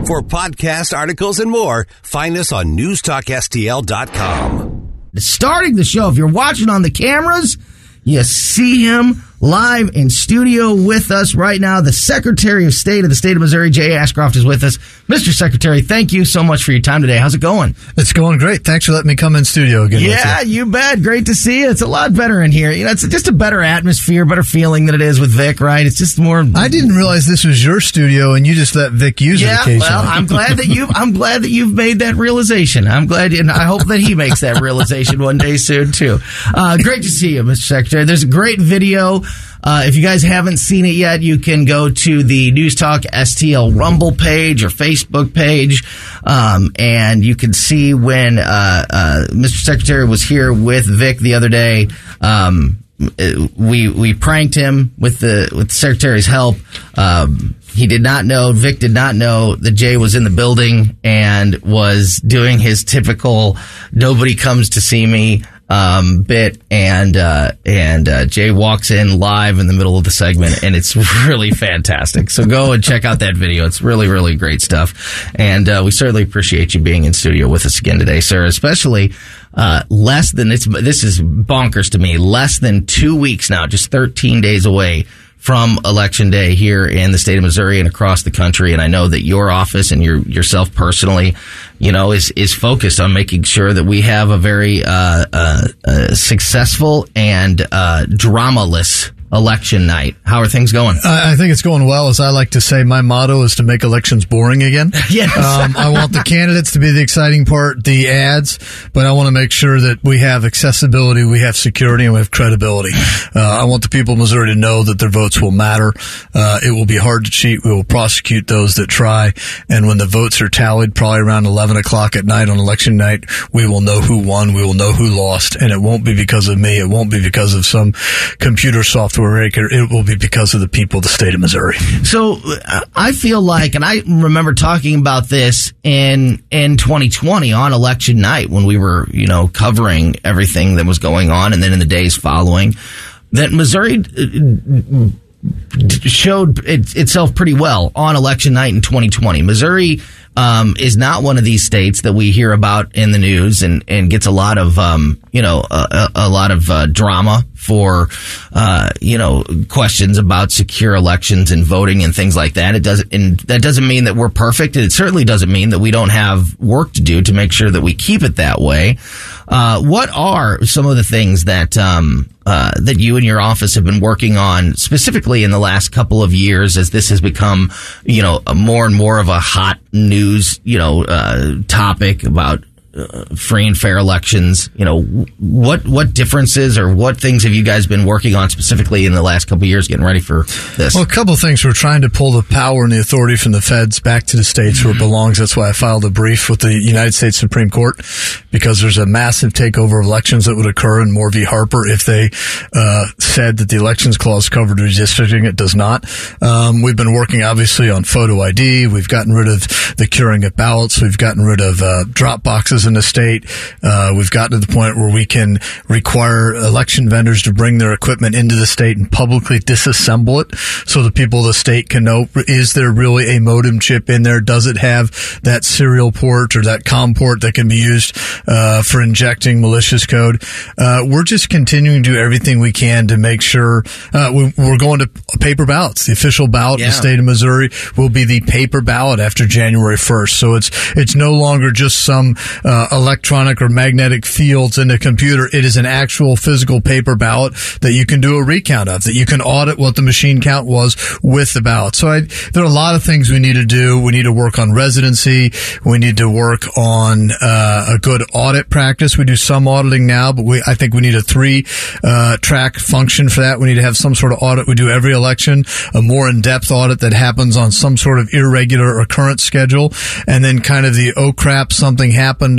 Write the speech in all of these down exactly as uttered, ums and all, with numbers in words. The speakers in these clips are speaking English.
For podcast, articles, and more, find us on news talk S T L dot com. Starting the show, if you're watching on the cameras, you see him live in studio with us right now. The Secretary of State of the state of Missouri, Jay Ashcroft, is with us. Mister Secretary, thank you so much for your time today. How's it going? It's going great. Thanks for letting me come in studio again. Yeah, you. you bet. Great to see you. It's a lot better in here. You know, it's just a better atmosphere, better feeling than it is with Vic, right? It's just more. I didn't realize this was your studio, and you just let Vic use yeah, it occasionally. Well, I'm glad that you. I'm glad that you've made that realization. I'm glad, and I hope that he makes that realization one day soon too. Uh, great to see you, Mister Secretary. There's a great video. Uh, if you guys haven't seen it yet, you can go to the News Talk S T L Rumble page or Facebook page, um, and you can see when uh, uh, Mister Secretary was here with Vic the other day. Um, we we pranked him with the with the Secretary's help. Um, he did not know, Vic did not know that Jay was in the building and was doing his typical "nobody comes to see me" um bit, and uh and uh Jay walks in live in the middle of the segment, and it's really fantastic. So go and check out that video. It's really, really great stuff. And uh we certainly appreciate you being in studio with us again today, sir, especially uh less than it's this is bonkers to me. Less than two weeks now, just thirteen days away from Election Day here in the state of Missouri and across the country. And I know that your office and your yourself personally, you know, is is focused on making sure that we have a very uh, uh, uh, successful and uh, dramaless election night. How are things going? I think it's going well. As I like to say, my motto is to make elections boring again. Yes. Um, I want the candidates to be the exciting part, the ads, but I want to make sure that we have accessibility, we have security, and we have credibility. Uh, I want the people of Missouri to know that their votes will matter. Uh, it will be hard to cheat. We will prosecute those that try. And when the votes are tallied, probably around eleven o'clock at night on election night, we will know who won. We will know who lost. And it won't be because of me. It won't be because of some computer software. It will be because of the people of the state of Missouri. So I feel like, and I remember talking about this in in twenty twenty on election night when we were, you know, covering everything that was going on, and then in the days following, that Missouri showed it, itself pretty well on election night in twenty twenty. Missouri um, is not one of these states that we hear about in the news and, and gets a lot of, um, you know, a, a lot of uh, drama for, uh, you know, questions about secure elections and voting and things like that. It doesn't, and that doesn't mean that we're perfect. It certainly doesn't mean that we don't have work to do to make sure that we keep it that way. Uh, what are some of the things that, um, uh, that you and your office have been working on specifically in the last couple of years as this has become, you know, a more and more of a hot news, you know, uh, topic about Uh, free and fair elections? You know, what what differences or what things have you guys been working on specifically in the last couple of years getting ready for this? Well, a couple of things. We're trying to pull the power and the authority from the feds back to the states where it belongs. That's why I filed a brief with the United States Supreme Court, because there's a massive takeover of elections that would occur in Moore v. Harper if they uh, said that the Elections Clause covered redistricting. It does not. Um, we've been working, obviously, on photo I D. We've gotten rid of the curing of ballots. We've gotten rid of uh, drop boxes in the state. Uh, we've gotten to the point where we can require election vendors to bring their equipment into the state and publicly disassemble it so the people of the state can know, is there really a modem chip in there? Does it have that serial port or that COM port that can be used uh, for injecting malicious code? Uh, we're just continuing to do everything we can to make sure uh, we, we're going to paper ballots. The official ballot yeah. in the state of Missouri will be the paper ballot after January first. So it's it's no longer just some uh, electronic or magnetic fields in the computer. It is an actual physical paper ballot that you can do a recount of, that you can audit what the machine count was with the ballot. So I, there are a lot of things we need to do. We need to work on residency. We need to work on uh, a good audit practice. We do some auditing now, but we, I think we need a three uh, track function for that. We need to have some sort of audit we do every election, a more in-depth audit that happens on some sort of irregular or current schedule, and then kind of the, oh crap, something happened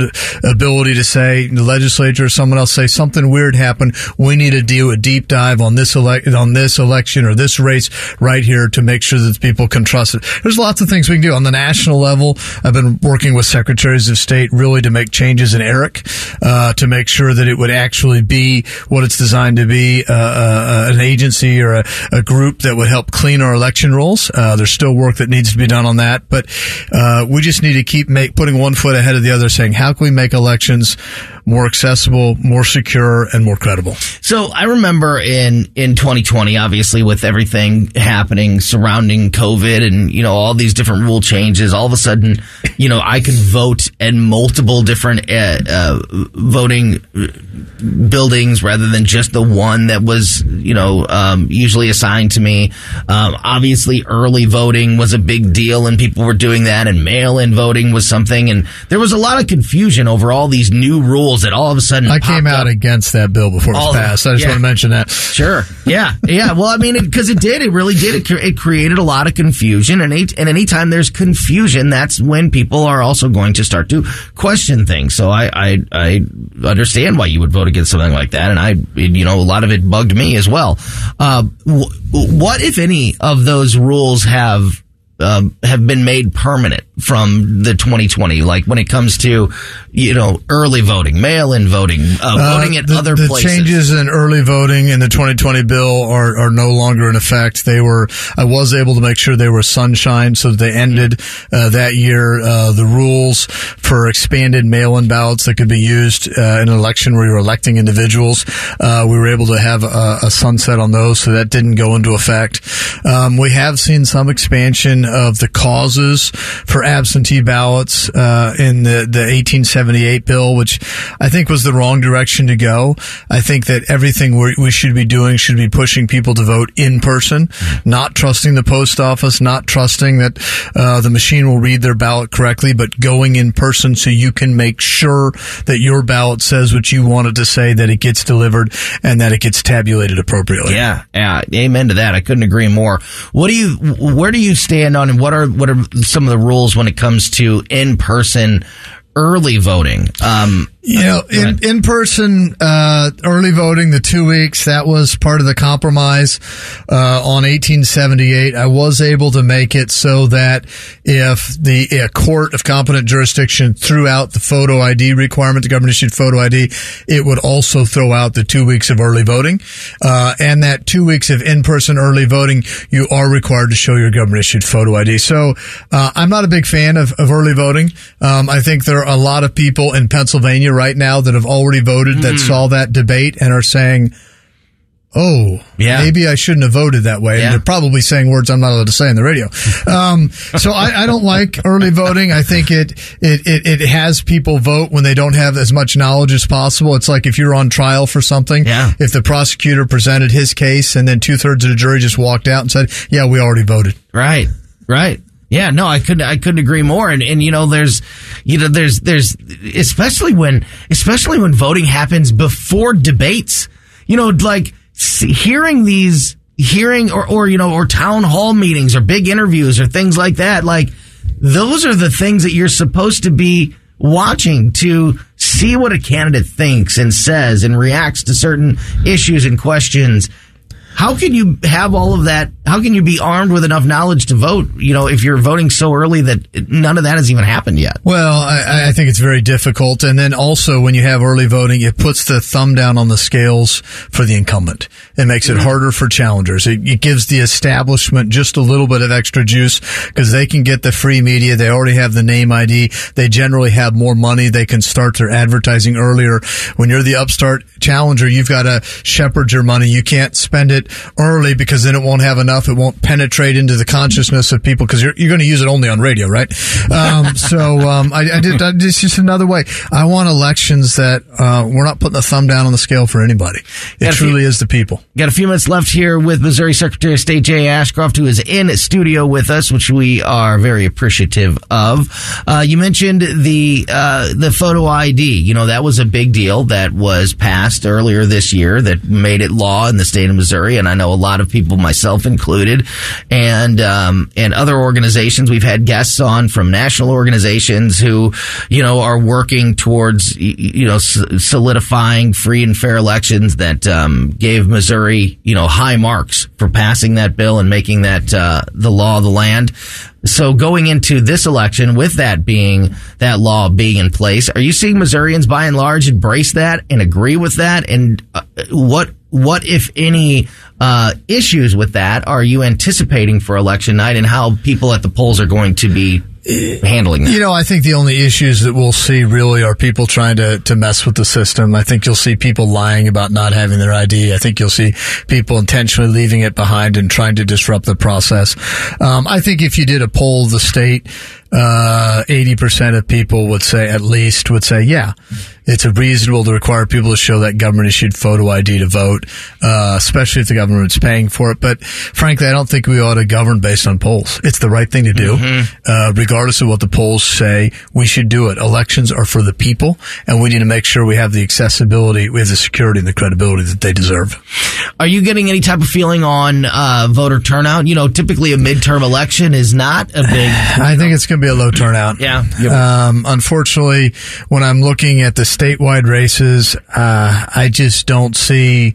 the ability to say, the legislature or someone else say something weird happened. We need to do a deep dive on this elect on this election or this race right here to make sure that people can trust it. There's lots of things we can do on the national level. I've been working with secretaries of state really to make changes in ERIC, uh, to make sure that it would actually be what it's designed to be, uh, uh, an agency or a, a group that would help clean our election rolls. Uh, there's still work that needs to be done on that, but uh, we just need to keep make, putting one foot ahead of the other, saying, how can we make elections more accessible, more secure, and more credible? So I remember in, in twenty twenty, obviously, with everything happening surrounding COVID and, you know, all these different rule changes, all of a sudden, you know, I could vote in multiple different uh, uh, voting buildings rather than just the one that was, you know, um, usually assigned to me. Um, obviously, early voting was a big deal, and people were doing that, and mail-in voting was something, and there was a lot of confusion over all these new rules that all of a sudden I came out up. against that bill before it was all, passed. I just yeah. want to mention that. Sure. Yeah. Yeah. Well, I mean, because it, it did. It really did. It, it created a lot of confusion, and, any, and anytime there's confusion, that's when people are also going to start to question things. So I, I, I understand why you would vote against something like that, and I, you know, a lot of it bugged me as well. Uh, w- what, if any, of those rules have um, have been made permanent from the twenty twenty, like when it comes to, you know, early voting, mail-in voting, uh, voting uh, at the, other the places? The changes in early voting in the twenty twenty bill are, are no longer in effect. They were, I was able to make sure they were sunshine, so that they ended uh, that year. Uh, the rules for expanded mail-in ballots that could be used uh, in an election where you're electing individuals, uh, we were able to have a, a sunset on those, so that didn't go into effect. Um, we have seen some expansion of the causes for absentee ballots uh, in the, the eighteen seventy-eight bill, which I think was the wrong direction to go. I think that everything we we should be doing should be pushing people to vote in person, not trusting the post office, not trusting that uh, the machine will read their ballot correctly, but going in person so you can make sure that your ballot says what you want it to say, that it gets delivered, and that it gets tabulated appropriately. Yeah, yeah, amen to that. I couldn't agree more. What do you, where do you stand on, and what are what are some of the rules when it comes to in-person early voting? Um, You know, in, in person, uh, early voting, the two weeks, that was part of the compromise, uh, on eighteen seventy-eight. I was able to make it so that if the a court of competent jurisdiction threw out the photo I D requirement, the government issued photo I D, it would also throw out the two weeks of early voting. Uh, and that two weeks of in-person early voting, you are required to show your government issued photo I D. So, uh, I'm not a big fan of, of early voting. Um, I think there are a lot of people in Pennsylvania right now that have already voted, that mm. saw that debate and are saying, oh, yeah. maybe I shouldn't have voted that way. Yeah. And they're probably saying words I'm not allowed to say on the radio. Um, so I, I don't like early voting. I think it, it, it, it has people vote when they don't have as much knowledge as possible. It's like if you're on trial for something, yeah. if the prosecutor presented his case and then two thirds of the jury just walked out and said, yeah, we already voted. Right, right. Yeah, no, I couldn't, I couldn't agree more. And, and, you know, there's, you know, there's, there's, especially when, especially when voting happens before debates, you know, like hearing these, hearing or, or, you know, or town hall meetings or big interviews or things like that. Like those are the things that you're supposed to be watching to see what a candidate thinks and says and reacts to certain issues and questions. How can you have all of that? How can you be armed with enough knowledge to vote, you know, if you're voting so early that none of that has even happened yet? Well, I, I think it's very difficult. And then also when you have early voting, it puts the thumb down on the scales for the incumbent. It makes it mm-hmm. harder for challengers. It, it gives the establishment just a little bit of extra juice because they can get the free media. They already have the name I D. They generally have more money. They can start their advertising earlier. When you're the upstart challenger, you've got to shepherd your money. You can't spend it early because then it won't have enough. It won't penetrate into the consciousness of people because you're, you're going to use it only on radio, right? Um, so, um, I, I did, I, it's just another way. I want elections that, uh, we're not putting a thumb down on the scale for anybody. It truly few, is the people. Got a few minutes left here with Missouri Secretary of State Jay Ashcroft, who is in studio with us, which we are very appreciative of. Uh, you mentioned the, uh, the photo I D. You know, that was a big deal that was passed earlier this year that made it law in the state of Missouri. and I know a lot of people, myself included, and um, and other organizations. We've had guests on from national organizations who, you know, are working towards, you know, solidifying free and fair elections that um, gave Missouri, you know, high marks for passing that bill and making that uh, the law of the land. So going into this election, with that being, that law being in place, are you seeing Missourians by and large embrace that and agree with that? And uh, what, what, if any, uh, issues with that are you anticipating for election night, and how people at the polls are going to be handling that? You know, I think the only issues that we'll see really are people trying to, to mess with the system. I think you'll see people lying about not having their I D. I think you'll see people intentionally leaving it behind and trying to disrupt the process. Um, I think if you did a poll of the state, uh, eighty percent of people would say, at least would say, yeah, it's reasonable to require people to show that government issued photo I D to vote, uh, especially if the government's paying for it. But frankly, I don't think we ought to govern based on polls. It's the right thing to do. Mm-hmm. Uh, regardless of what the polls say, we should do it. Elections are for the people, and we need to make sure we have the accessibility, we have the security and the credibility that they deserve. Are you getting any type of feeling on, uh, voter turnout? You know, typically a midterm election is not a big... I think it's going to be a low turnout. Yeah. Um, unfortunately, when I'm looking at the statewide races, uh, I just don't see,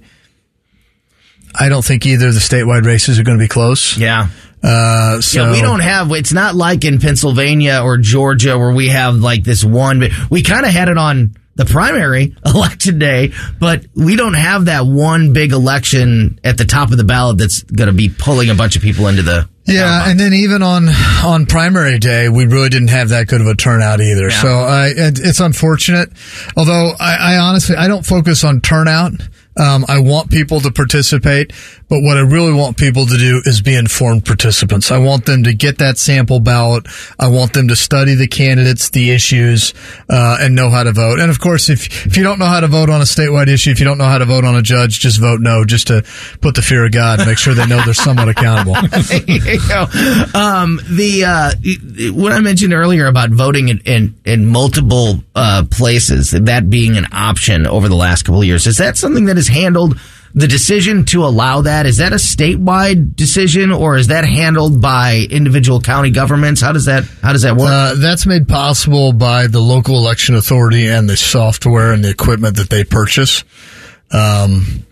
I don't think either of the statewide races are going to be close. Yeah. Uh, so yeah, we don't have, it's not like in Pennsylvania or Georgia where we have like this one, but we kind of had it on the primary election day, but we don't have that one big election at the top of the ballot that's going to be pulling a bunch of people into the Yeah, and then even on on primary day, we really didn't have that good of a turnout either. Yeah. So I, it, it's unfortunate. Although I, I honestly, I don't focus on turnout. Um, I want people to participate, but what I really want people to do is be informed participants. I want them to get that sample ballot. I want them to study the candidates, the issues, uh, and know how to vote. And of course, if, if you don't know how to vote on a statewide issue, if you don't know how to vote on a judge, just vote no, just to put the fear of God and make sure they know they're somewhat accountable. There you go. Um, the, uh, what I mentioned earlier about voting in, in, in multiple, uh, places, that being an option over the last couple of years, is that something that is handled, the decision to allow that, is that a statewide decision, or is that handled by individual county governments? How does that, how does that work? Uh, that's made possible by the local election authority and the software and the equipment that they purchase. Um,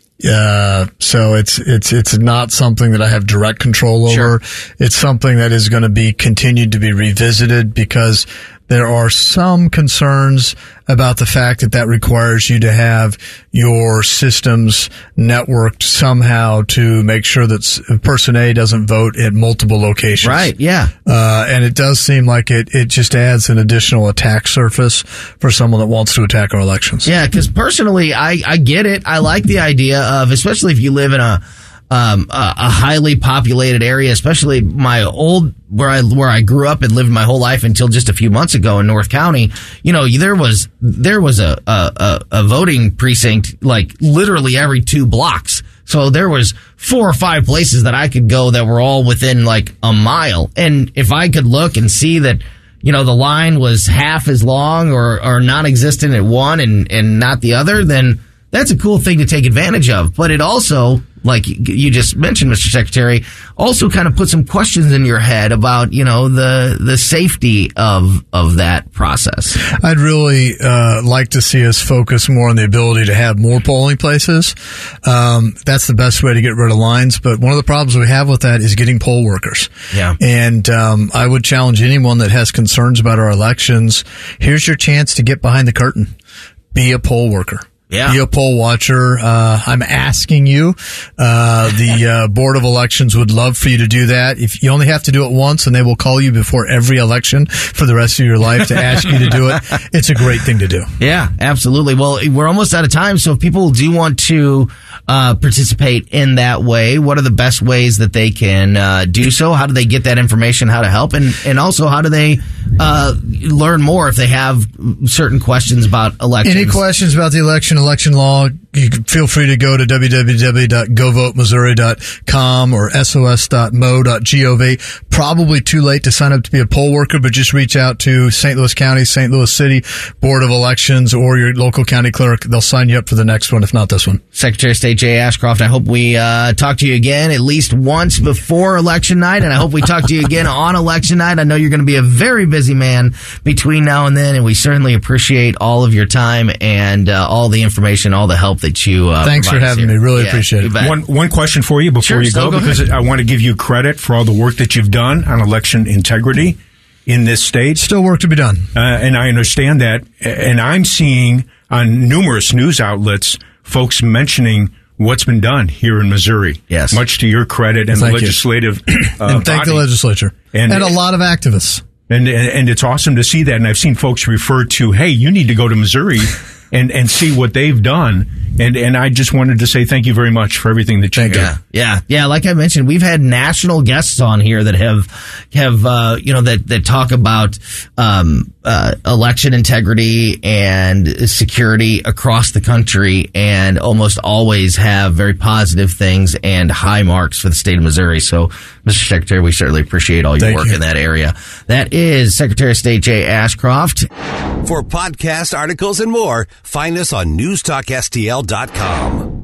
Uh, so it's, it's, it's not something that I have direct control over. Sure. It's something that is going to be continued to be revisited because there are some concerns about the fact that that requires you to have your systems networked somehow to make sure that person A doesn't vote at multiple locations. Right, yeah. Uh, and it does seem like it, it just adds an additional attack surface for someone that wants to attack our elections. Yeah, because personally, I, I get it. I like the idea of, especially if you live in a, um, a, a highly populated area, especially my old, where I, where I grew up and lived my whole life until just a few months ago in North County. You know, there was, there was a, a, a voting precinct like literally every two blocks. So there was four or five places that I could go that were all within like a mile. And if I could look and see that, you know, the line was half as long or, or non-existent at one and, and not the other, then that's a cool thing to take advantage of. But it also, like you just mentioned, Mister Secretary, also kind of put some questions in your head about, you know, the the safety of of that process. I'd really uh, like to see us focus more on the ability to have more polling places. Um, that's the best way to get rid of lines. But one of the problems we have with that is getting poll workers. Yeah. And um, I would challenge anyone that has concerns about our elections. Here's your chance to get behind the curtain. Be a poll worker. Yeah. Be a poll watcher. Uh, I'm asking you. Uh, the uh, Board of Elections would love for you to do that. If you only have to do it once, and they will call you before every election for the rest of your life to ask you to do it, it's a great thing to do. Yeah, absolutely. Well, we're almost out of time, so if people do want to uh, participate in that way, what are the best ways that they can uh, do so? How do they get that information, how to help? And, and also, how do they uh, learn more if they have certain questions about elections? Any questions about the election, election law, you can feel free to go to w w w dot go vote missouri dot com or s o s dot m o dot gov. Probably too late to sign up to be a poll worker, but just reach out to Saint Louis County, Saint Louis City Board of Elections, or your local county clerk. They'll sign you up for the next one, if not this one. Secretary of State Jay Ashcroft, I hope we uh, talk to you again at least once before election night, and I hope we talk to you again on election night. I know you're going to be a very busy man between now and then, and we certainly appreciate all of your time and uh, all the information, all the help that you uh, Thanks for having me. Really yeah, appreciate it. One, one question for you before sure, you go, go because ahead. I want to give you credit for all the work that you've done on election integrity in this state. Still work to be done. Uh, and I understand that. And I'm seeing on numerous news outlets folks mentioning what's been done here in Missouri. Yes. Much to your credit and thank the legislative uh, and thank body. the legislature. And, and a lot of activists. And, and and it's awesome to see that. And I've seen folks refer to, hey, you need to go to Missouri and, and see what they've done. And and I just wanted to say thank you very much for everything that you Thank do. Yeah, yeah, yeah. Like I mentioned, we've had national guests on here that have have uh, you know that that talk about um, uh, election integrity and security across the country, and almost always have very positive things and high marks for the state of Missouri. So, Mister Secretary, we certainly appreciate all your Thank work you. in that area. That is Secretary of State Jay Ashcroft. For podcast articles and more, find us on news talk s t l dot com.